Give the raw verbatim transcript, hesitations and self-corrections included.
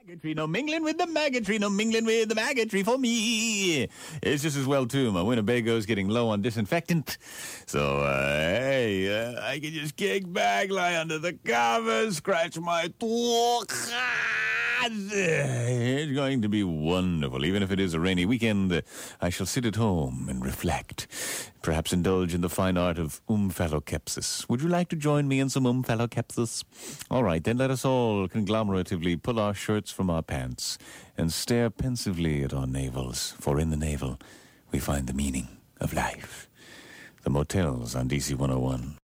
Maggotry, no mingling with the maggotry, no mingling with the maggotry for me. It's just as well, too. My Winnebago's getting low on disinfectant. So, uh, hey, uh, I can just kick back, lie under the covers, scratch my throat. It's going to be wonderful. Even if it is a rainy weekend, uh, I shall sit at home and reflect. Perhaps indulge in the fine art of umphallocapsis. Would you like to join me in some umphallocapsis? All right, then let us all conglomeratively pull our shirts from our pants and stare pensively at our navels, for in the navel we find the meaning of life. The Motels on D C one oh one.